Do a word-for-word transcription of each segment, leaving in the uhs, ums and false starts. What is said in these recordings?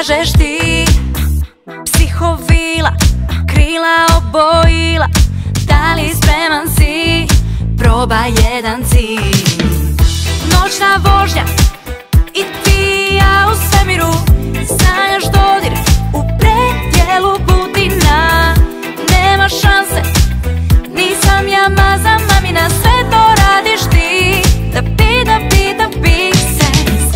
kažeš ti, psihovila, krila obojila. Da li spreman si, probaj jedan cilj. Noćna vožnja i ti i ja u svemiru, sanjaš dodir u predjelu Budina. Nema šanse, nisam ja maza mamina, sve to radiš ti. Da bi, da bi, da bi se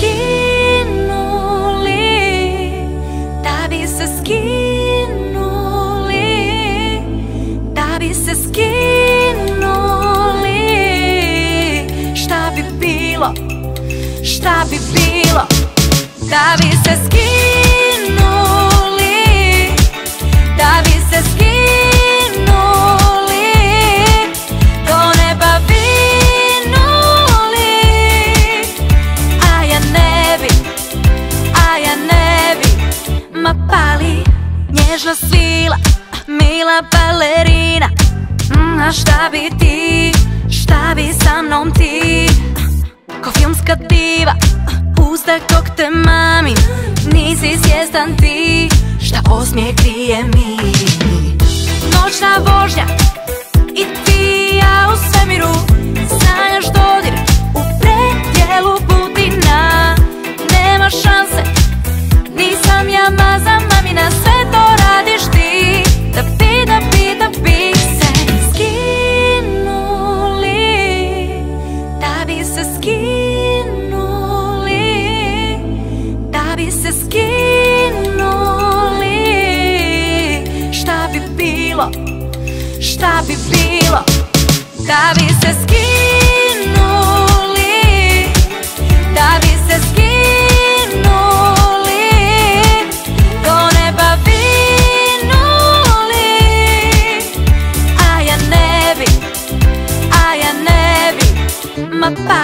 skinuli, da bi se skinuli, da bi se skinuli. Šta bi bilo, šta bi bilo, da bi se skinuli, da bi se skinuli, do neba vinuli. A ja ne bi, a ja ne bi, ma pali nježna svila, mila balerina. mm, A šta bi ti, šta bi sa mnom ti, ko filmska diva, usta kog te mami. Nisi svjestan ti, šta osmijeh krije mi. Noćna vožnja i ti i ja u svemiru, sanjaš dodir u predjelu Budina. Nema šanse, nisam ja maza mamina, sve to radiš ti. Da bi, da bi, da bi se skinuli, da bi se skinuli, da bi se skinuli. Šta bi bilo, šta bi bilo, da bi se skinuli, da bi se skinuli, do neba vinuli. A ja ne bi, a ja ne bi, ma pa